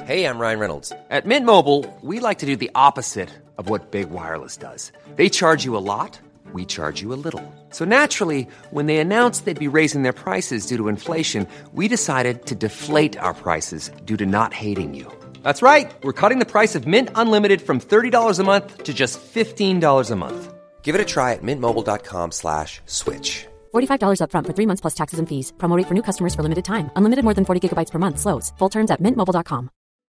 Hey, I'm Ryan Reynolds. At Mint Mobile, we like to do the opposite of what Big Wireless does. They charge you a lot, we charge you a little. So naturally, when they announced they'd be raising their prices due to inflation, we decided to deflate our prices due to not hating you. That's right. We're cutting the price of Mint Unlimited from $30 a month to just $15 a month. Give it a try at mintmobile.com/switch. $45 up front for 3 months plus taxes and fees. Promo rate for new customers for limited time. Unlimited more than 40 gigabytes per month. Slows full terms at mintmobile.com.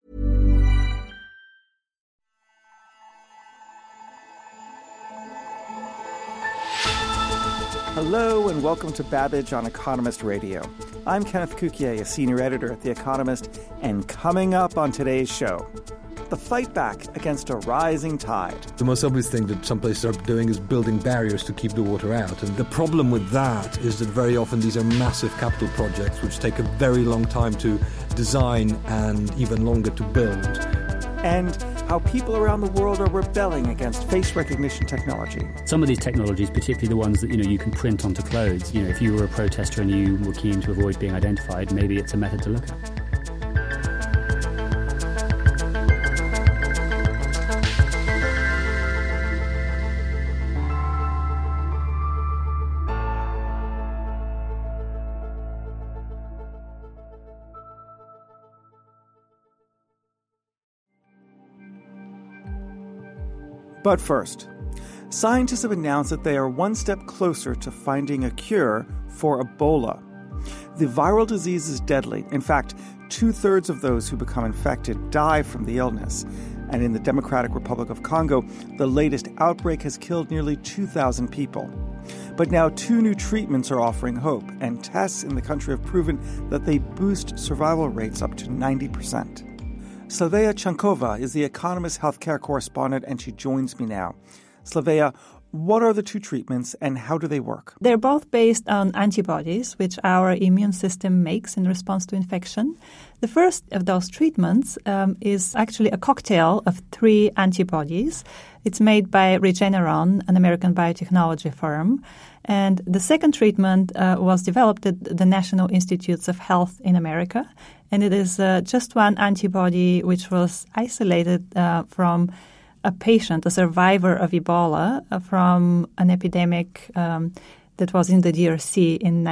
Hello and welcome to Babbage on Economist Radio. I'm Kenneth Cukier, a senior editor at The Economist, and coming up on today's show, the fight back against a rising tide. The most obvious thing that some places are doing is building barriers to keep the water out. And the problem with that is that very often these are massive capital projects which take a very long time to design and even longer to build. And how people around the world are rebelling against face recognition technology. Some of these technologies, particularly the ones that you can print onto clothes, if you were a protester and you were keen to avoid being identified, maybe it's a method to look at. But first, scientists have announced that they are one step closer to finding a cure for Ebola. The viral disease is deadly. In fact, 2/3 of those who become infected die from the illness. And in the Democratic Republic of Congo, the latest outbreak has killed nearly 2,000 people. But now 2 new treatments are offering hope, and tests in the country have proven that they boost survival rates up to 90%. Slavea Chankova is The Economist healthcare correspondent, and she joins me now. Slavea, what are the 2 treatments and how do they work? They're both based on antibodies, which our immune system makes in response to infection. The first of those treatments is actually a cocktail of 3 antibodies. It's made by Regeneron, an American biotechnology firm. And the second treatment was developed at the National Institutes of Health in America. And it is just one antibody which was isolated from a patient, a survivor of Ebola, from an epidemic that was in the DRC in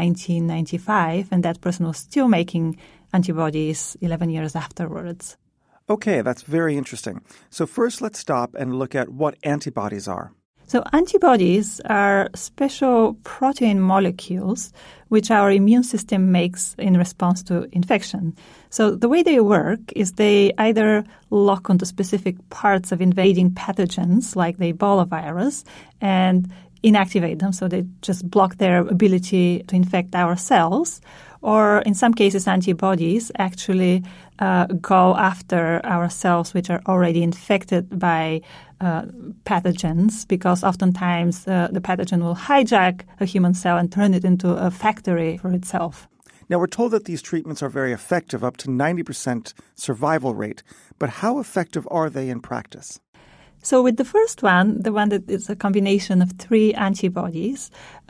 1995. And that person was still making antibodies 11 years afterwards. Okay, that's very interesting. So first, let's stop and look at what antibodies are. So antibodies are special protein molecules which our immune system makes in response to infection. So the way they work is they either lock onto specific parts of invading pathogens like the Ebola virus and inactivate them, so they just block their ability to infect our cells. Or in some cases, antibodies actually go after our cells which are already infected by pathogens, because oftentimes the pathogen will hijack a human cell and turn it into a factory for itself. Now, we're told that these treatments are very effective, up to 90% survival rate. But how effective are they in practice? So with the first one, the one that is a combination of 3 antibodies,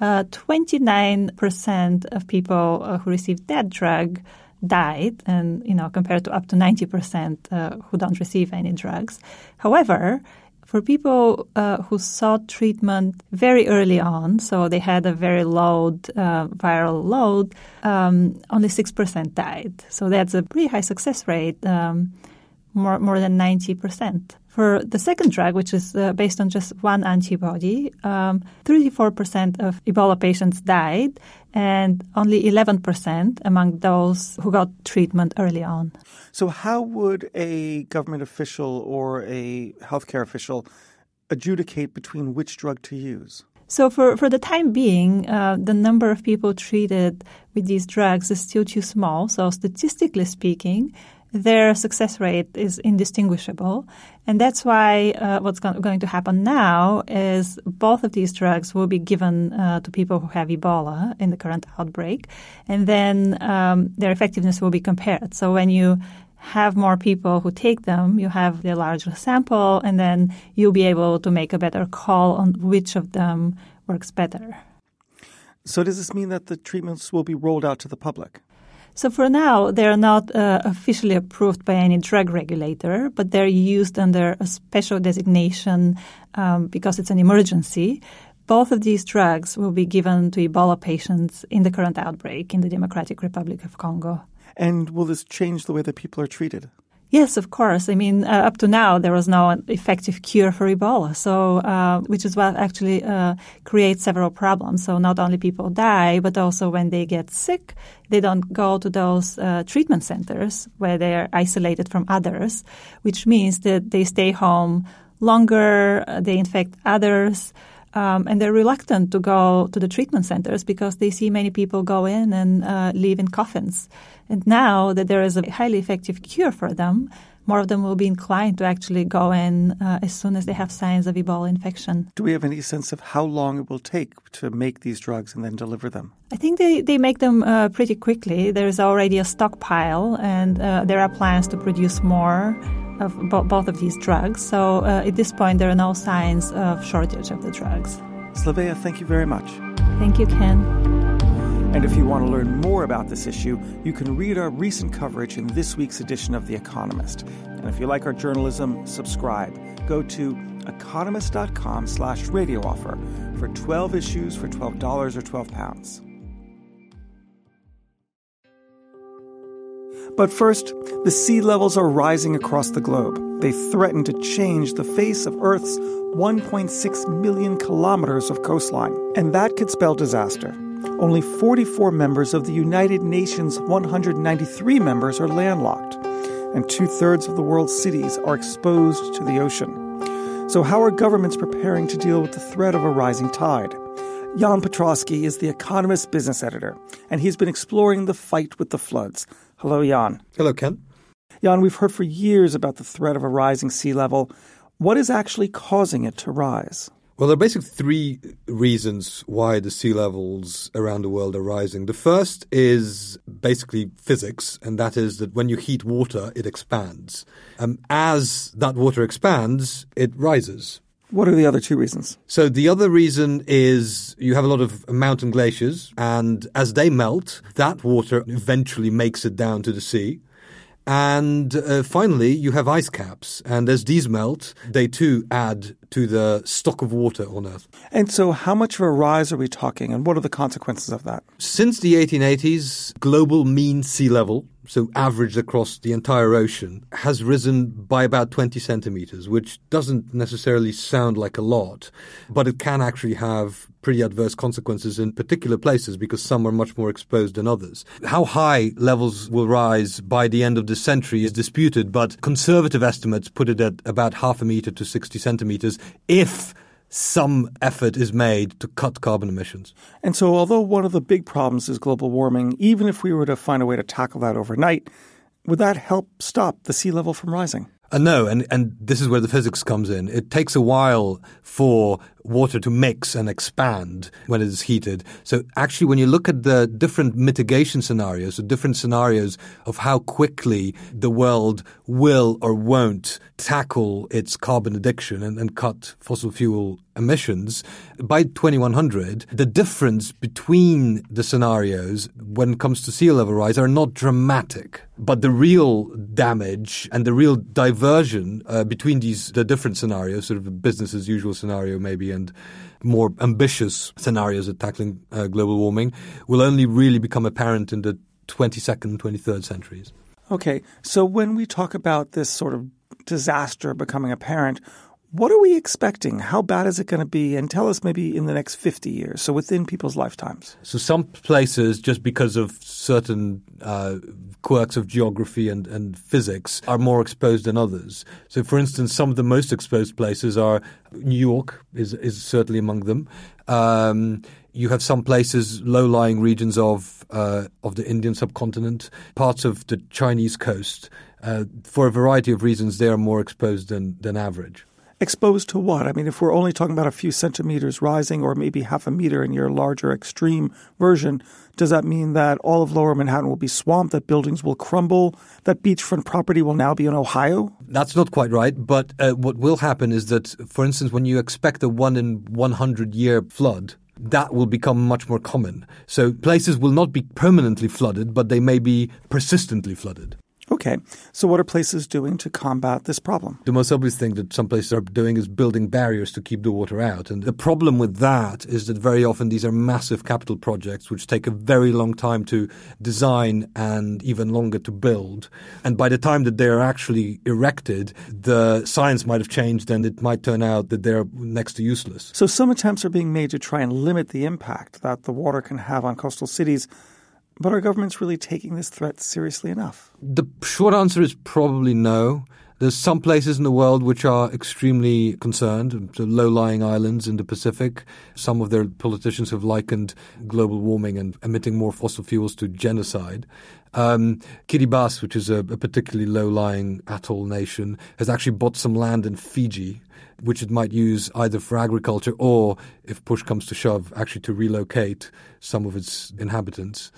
29% of people who received that drug died, and compared to up to 90% who don't receive any drugs. However, for people who sought treatment very early on, so they had a very low viral load, only 6% died. So that's a pretty high success rate, more than 90%. For the second drug, which is based on just one antibody, 34% of Ebola patients died, and only 11% among those who got treatment early on. So how would a government official or a healthcare official adjudicate between which drug to use? So for the time being, the number of people treated with these drugs is still too small. So statistically speaking, their success rate is indistinguishable. And that's why what's going to happen now is both of these drugs will be given to people who have Ebola in the current outbreak. And then their effectiveness will be compared. So when you have more people who take them, you have the larger sample, and then you'll be able to make a better call on which of them works better. So does this mean that the treatments will be rolled out to the public? So for now, they are not officially approved by any drug regulator, but they're used under a special designation because it's an emergency. Both of these drugs will be given to Ebola patients in the current outbreak in the Democratic Republic of Congo. And will this change the way that people are treated? Yes, of course. I mean, up to now, there was no effective cure for Ebola, so which is what actually creates several problems. So not only people die, but also when they get sick, they don't go to those treatment centers where they are isolated from others, which means that they stay home longer, they infect others, and they're reluctant to go to the treatment centers because they see many people go in and live in coffins. And now that there is a highly effective cure for them, more of them will be inclined to actually go in as soon as they have signs of Ebola infection. Do we have any sense of how long it will take to make these drugs and then deliver them? I think they make them pretty quickly. There's already a stockpile, and there are plans to produce more of both of these drugs. So at this point, there are no signs of shortage of the drugs. Slavea, thank you very much. Thank you, Ken. And if you want to learn more about this issue, you can read our recent coverage in this week's edition of The Economist. And if you like our journalism, subscribe. Go to economist.com/radio offer for 12 issues for $12 or £12. But first, the sea levels are rising across the globe. They threaten to change the face of Earth's 1.6 million kilometers of coastline. And that could spell disaster. Only 44 members of the United Nations' 193 members are landlocked, and 2/3 of the world's cities are exposed to the ocean. So how are governments preparing to deal with the threat of a rising tide? Jan Petrosky is The Economist business editor, and he's been exploring the fight with the floods. Hello, Jan. Hello, Ken. Jan, we've heard for years about the threat of a rising sea level. What is actually causing it to rise? Well, there are basically three reasons why the sea levels around the world are rising. The first is basically physics, and that is that when you heat water, it expands. As that water expands, it rises. What are the other two reasons? So the other reason is you have a lot of mountain glaciers, and as they melt, that water eventually makes it down to the sea. And finally, you have ice caps. And as these melt, they too add to the stock of water on Earth. And so how much of a rise are we talking, and what are the consequences of that? Since the 1880s, global mean sea level, so averaged across the entire ocean, has risen by about 20 centimeters, which doesn't necessarily sound like a lot, but it can actually have pretty adverse consequences in particular places because some are much more exposed than others. How high levels will rise by the end of this century is disputed, but conservative estimates put it at about half a meter to 60 centimeters if some effort is made to cut carbon emissions. And so although one of the big problems is global warming, even if we were to find a way to tackle that overnight, would that help stop the sea level from rising? No, and this is where the physics comes in. It takes a while for water to mix and expand when it is heated. So actually, when you look at the different mitigation scenarios, the different scenarios of how quickly the world will or won't tackle its carbon addiction and cut fossil fuel emissions, by 2100, the difference between the scenarios when it comes to sea level rise are not dramatic. But the real damage and the real diversion between the different scenarios, sort of a business as usual scenario maybe, and more ambitious scenarios of tackling global warming, will only really become apparent in the 22nd, 23rd centuries. Okay, so when we talk about this sort of disaster becoming apparent, what are we expecting? How bad is it going to be? And tell us maybe in the next 50 years, so within people's lifetimes. So some places, just because of certain quirks of geography and physics, are more exposed than others. So, for instance, some of the most exposed places are New York is certainly among them. You have some places, low-lying regions of the Indian subcontinent, parts of the Chinese coast. For a variety of reasons, they are more exposed than average. Exposed to what? I mean, if we're only talking about a few centimeters rising or maybe half a meter in your larger extreme version, does that mean that all of Lower Manhattan will be swamped, that buildings will crumble, that beachfront property will now be in Ohio? That's not quite right. But what will happen is that, for instance, when you expect a 1 in 100 year flood, that will become much more common. So places will not be permanently flooded, but they may be persistently flooded. Okay, so what are places doing to combat this problem? The most obvious thing that some places are doing is building barriers to keep the water out. And the problem with that is that very often these are massive capital projects which take a very long time to design and even longer to build. And by the time that they are actually erected, the science might have changed and it might turn out that they're next to useless. So some attempts are being made to try and limit the impact that the water can have on coastal cities. But are governments really taking this threat seriously enough? The short answer is probably no. There's some places in the world which are extremely concerned, so low-lying islands in the Pacific. Some of their politicians have likened global warming and emitting more fossil fuels to genocide. Kiribati, which is a particularly low-lying atoll nation, has actually bought some land in Fiji, which it might use either for agriculture or, if push comes to shove, actually to relocate some of its inhabitants.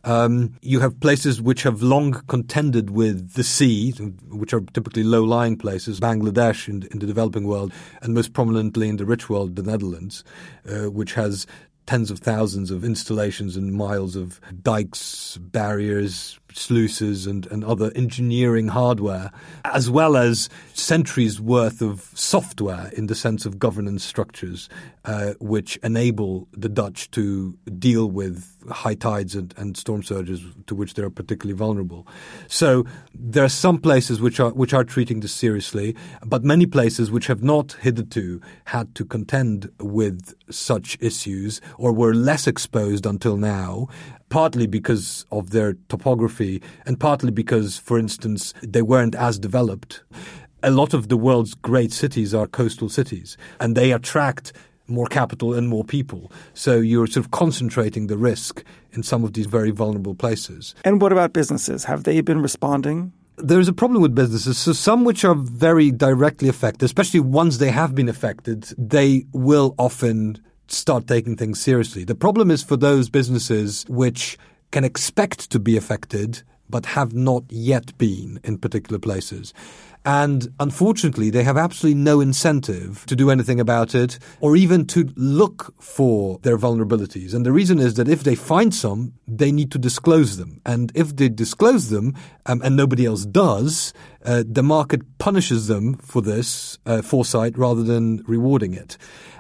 You have places which have long contended with the sea, which are typically low-lying places, Bangladesh in the developing world, and most prominently in the rich world, the Netherlands, which has tens of thousands of installations and miles of dikes, barriers, sluices and other engineering hardware, as well as centuries worth of software in the sense of governance structures, which enable the Dutch to deal with high tides and storm surges to which they are particularly vulnerable. So there are some places which are treating this seriously, but many places which have not hitherto had to contend with such issues or were less exposed until now, partly because of their topography and partly because, for instance, they weren't as developed. A lot of the world's great cities are coastal cities, and they attract more capital and more people. So you're sort of concentrating the risk in some of these very vulnerable places. And what about businesses? Have they been responding? There's a problem with businesses. So some which are very directly affected, especially once they have been affected, they will often start taking things seriously. The problem is for those businesses which can expect to be affected but have not yet been in particular places. And unfortunately, they have absolutely no incentive to do anything about it or even to look for their vulnerabilities. And the reason is that if they find some, they need to disclose them. And if they disclose them and nobody else does, the market punishes them for this foresight rather than rewarding it.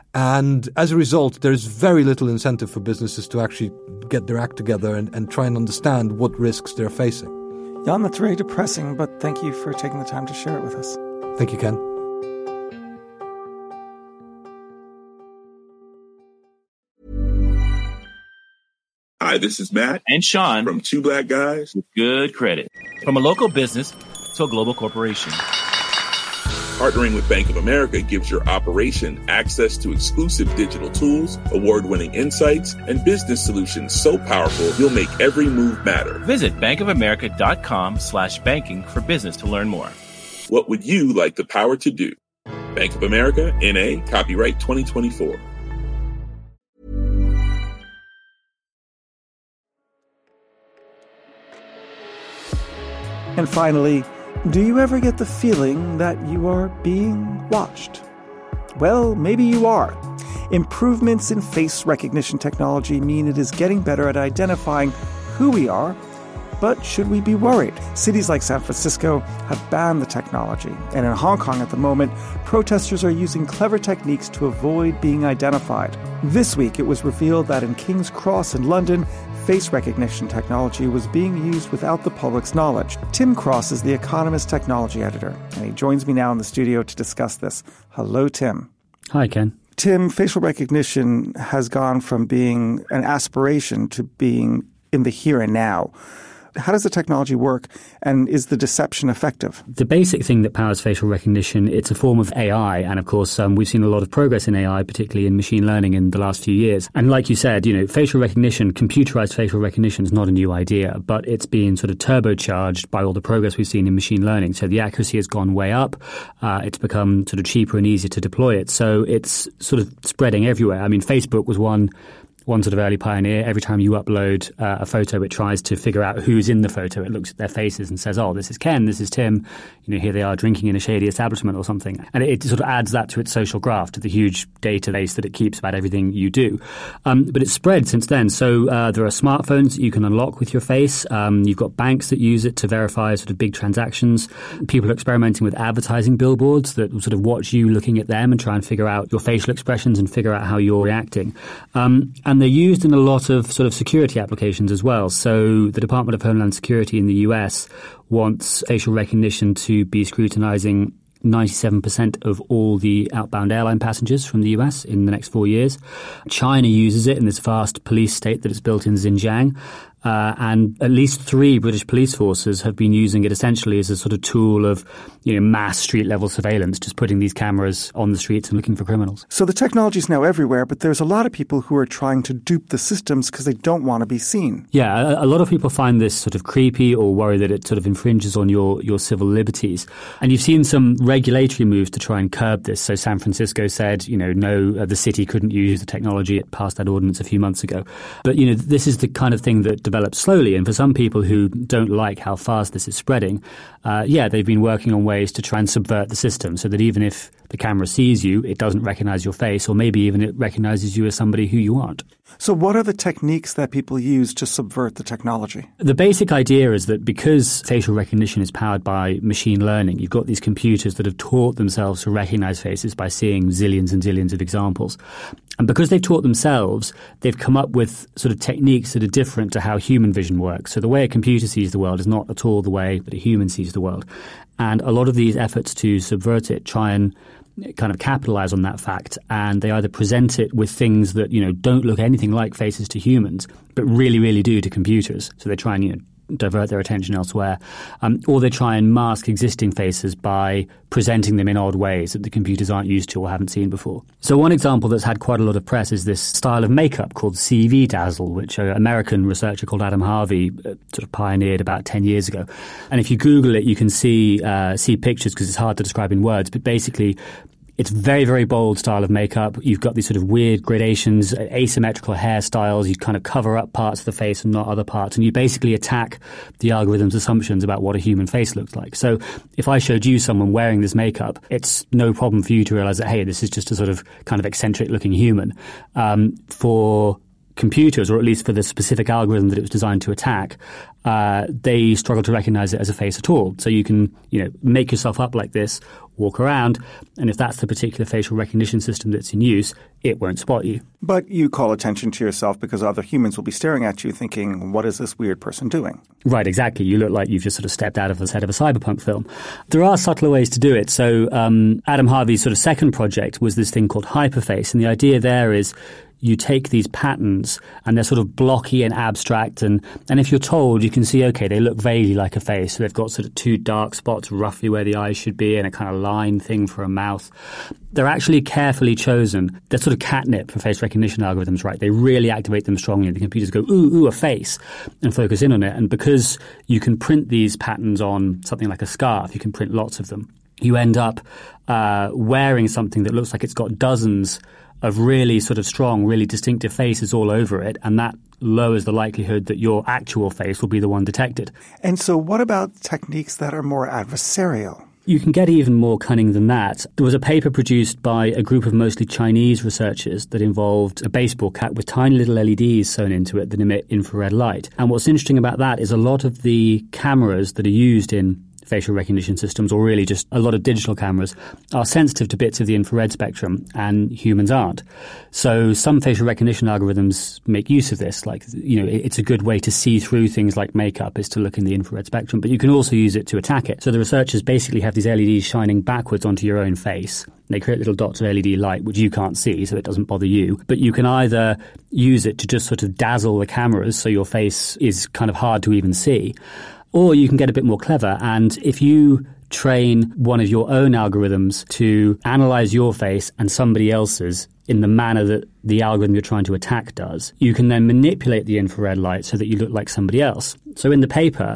And as a result, there's very little incentive for businesses to actually get their act together and try and understand what risks they're facing. Jan, that's very depressing, but thank you for taking the time to share it with us. Thank you, Ken. Hi, this is Matt and Sean from Two Black Guys with Good Credit. From a local business to a global corporation, Partnering with Bank of America gives your operation access to exclusive digital tools, award-winning insights, and business solutions so powerful you'll make every move matter. Visit bankofamerica.com/banking for business to learn more. What would you like the power to do? Bank of America, N.A., copyright 2024. And finally, do you ever get the feeling that you are being watched? Well, maybe you are. Improvements in face recognition technology mean it is getting better at identifying who we are, but should we be worried? Cities like San Francisco have banned the technology, and in Hong Kong at the moment, protesters are using clever techniques to avoid being identified. This week, it was revealed that in King's Cross in London, face recognition technology was being used without the public's knowledge. Tim Cross is The Economist technology editor, and he joins me now in the studio to discuss this. Hello, Tim. Hi, Ken. Tim, facial recognition has gone from being an aspiration to being in the here and now. How does the technology work, and is the deception effective? The basic thing that powers facial recognition, it's a form of AI. And of course, we've seen a lot of progress in AI, particularly in machine learning in the last few years. And like you said, facial recognition, computerized facial recognition is not a new idea, but it's been sort of turbocharged by all the progress we've seen in machine learning. So the accuracy has gone way up. It's become sort of cheaper and easier to deploy it. So it's sort of spreading everywhere. I mean, Facebook was one one sort of early pioneer. Every time you upload a photo, it tries to figure out who's in the photo. It looks at their faces and says, oh, this is Ken, this is Tim. Here they are drinking in a shady establishment or something. And it sort of adds that to its social graph, to the huge database that it keeps about everything you do. But it's spread since then. So there are smartphones that you can unlock with your face. You've got banks that use it to verify sort of big transactions. People are experimenting with advertising billboards that sort of watch you looking at them and try and figure out your facial expressions and figure out how you're reacting. And they're used in a lot of sort of security applications as well. So the Department of Homeland Security in the US wants facial recognition to be scrutinizing 97% of all the outbound airline passengers from the US in the next 4 years. China uses it in this vast police state that it's built in Xinjiang. And at least 3 British police forces have been using it essentially as a sort of tool of, mass street-level surveillance, just putting these cameras on the streets and looking for criminals. So the technology is now everywhere, but there's a lot of people who are trying to dupe the systems because they don't want to be seen. Yeah, a lot of people find this sort of creepy or worry that it sort of infringes on your civil liberties. And you've seen some regulatory moves to try and curb this. So San Francisco said, no, the city couldn't use the technology. It passed that ordinance a few months ago. But, this is the kind of thing that develops slowly. And for some people who don't like how fast this is spreading, they've been working on ways to try and subvert the system so that even if the camera sees you, it doesn't recognize your face, or maybe even it recognizes you as somebody who you aren't. So what are the techniques that people use to subvert the technology? The basic idea is that because facial recognition is powered by machine learning, you've got these computers that have taught themselves to recognize faces by seeing zillions and zillions of examples. And because they've taught themselves, they've come up with sort of techniques that are different to how human vision works. So the way a computer sees the world is not at all the way that a human sees the world. And a lot of these efforts to subvert it try and kind of capitalize on that fact, and they either present it with things that, don't look anything like faces to humans, but really, really do to computers. So they try and, divert their attention elsewhere. Or they try and mask existing faces by presenting them in odd ways that the computers aren't used to or haven't seen before. So one example that's had quite a lot of press is this style of makeup called CV Dazzle, which an American researcher called Adam Harvey sort of pioneered about 10 years ago. And if you Google it, you can see pictures because it's hard to describe in words, but basically it's very, very bold style of makeup. You've got these sort of weird gradations, asymmetrical hairstyles. You kind of cover up parts of the face and not other parts. And you basically attack the algorithm's assumptions about what a human face looks like. So if I showed you someone wearing this makeup, it's no problem for you to realize that, hey, this is just a sort of kind of eccentric looking human. For computers, or at least for the specific algorithm that it was designed to attack, they struggle to recognize it as a face at all. So you can, make yourself up like this, walk around, and if that's the particular facial recognition system that's in use, it won't spot you. But you call attention to yourself because other humans will be staring at you thinking, what is this weird person doing? Right, exactly. You look like you've just sort of stepped out of the set of a cyberpunk film. There are subtler ways to do it. So Adam Harvey's sort of second project was this thing called Hyperface, and the idea there is you take these patterns and they're sort of blocky and abstract, and if you're told, you can see, okay, they look vaguely like a face. So they've got sort of 2 dark spots roughly where the eyes should be and a kind of line thing for a mouth. They're actually carefully chosen. They're sort of catnip for face recognition algorithms, right? They really activate them strongly. The computers go, ooh, a face, and focus in on it. And because you can print these patterns on something like a scarf, you can print lots of them, you end up wearing something that looks like it's got dozens of really sort of strong, really distinctive faces all over it, and that lowers the likelihood that your actual face will be the one detected. And so what about techniques that are more adversarial? You can get even more cunning than that. There was a paper produced by a group of mostly Chinese researchers that involved a baseball cap with tiny little LEDs sewn into it that emit infrared light. And what's interesting about that is a lot of the cameras that are used in facial recognition systems, or really just a lot of digital cameras, are sensitive to bits of the infrared spectrum, and humans aren't. So some facial recognition algorithms make use of this. Like, it's a good way to see through things like makeup is to look in the infrared spectrum, but you can also use it to attack it. So the researchers basically have these LEDs shining backwards onto your own face. They create little dots of LED light, which you can't see, so it doesn't bother you. But you can either use it to just sort of dazzle the cameras so your face is kind of hard to even see, or you can get a bit more clever, and if you train one of your own algorithms to analyze your face and somebody else's in the manner that the algorithm you're trying to attack does, you can then manipulate the infrared light so that you look like somebody else. So in the paper,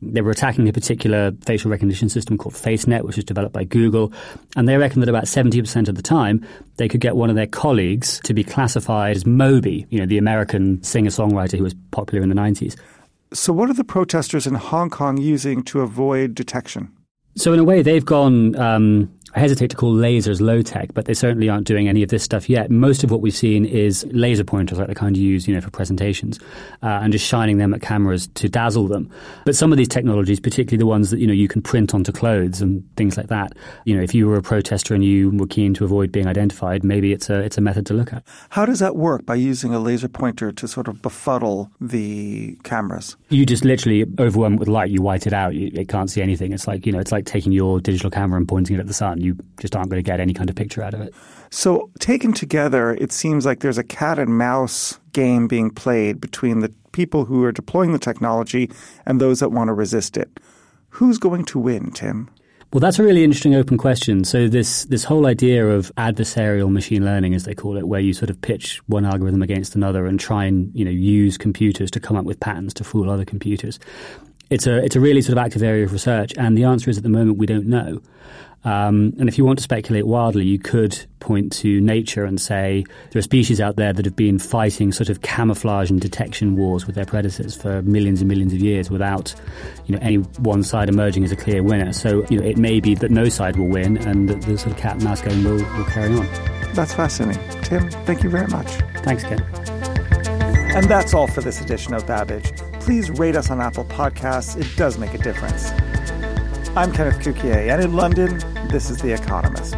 They were attacking a particular facial recognition system called FaceNet, which was developed by Google. And they reckon that about 70% of the time, they could get one of their colleagues to be classified as Moby, the American singer-songwriter who was popular in the 90s. So what are the protesters in Hong Kong using to avoid detection? So in a way, they've gone, I hesitate to call lasers low-tech, but they certainly aren't doing any of this stuff yet. Most of what we've seen is laser pointers, like the kind you use, for presentations, and just shining them at cameras to dazzle them. But some of these technologies, particularly the ones that, you can print onto clothes and things like that, if you were a protester and you were keen to avoid being identified, maybe it's a method to look at. How does that work, by using a laser pointer to sort of befuddle the cameras? You just literally overwhelm it with light. You white it out. It can't see anything. It's like, it's like taking your digital camera and pointing it at the sun. You just aren't going to get any kind of picture out of it. So taken together, it seems like there's a cat and mouse game being played between the people who are deploying the technology and those that want to resist it. Who's going to win, Tim? Well, that's a really interesting open question. So this whole idea of adversarial machine learning, as they call it, where you sort of pitch one algorithm against another and try and use computers to come up with patterns to fool other computers. It's a really sort of active area of research, and the answer is at the moment we don't know. And if you want to speculate wildly, you could point to nature and say there are species out there that have been fighting sort of camouflage and detection wars with their predators for millions and millions of years without, any one side emerging as a clear winner. So, it may be that no side will win and that the sort of cat and mouse game will carry on. That's fascinating. Tim, thank you very much. Thanks, Ken. And that's all for this edition of Babbage. Please rate us on Apple Podcasts. It does make a difference. I'm Kenneth Cukier, and in London, this is The Economist.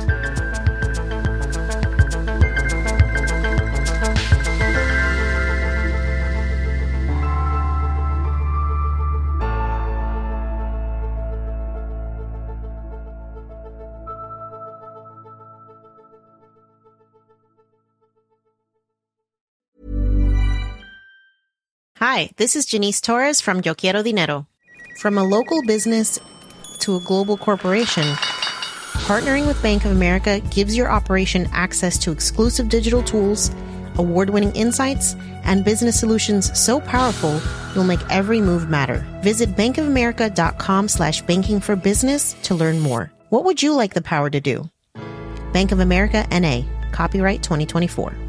Hi, this is Janice Torres from Yo Quiero Dinero. From a local business to a global corporation, partnering with Bank of America gives your operation access to exclusive digital tools, award-winning insights, and business solutions so powerful you'll make every move matter. Visit bankofamerica.com/banking for business to learn more. What would you like the power to do? Bank of America, N.A. Copyright 2024.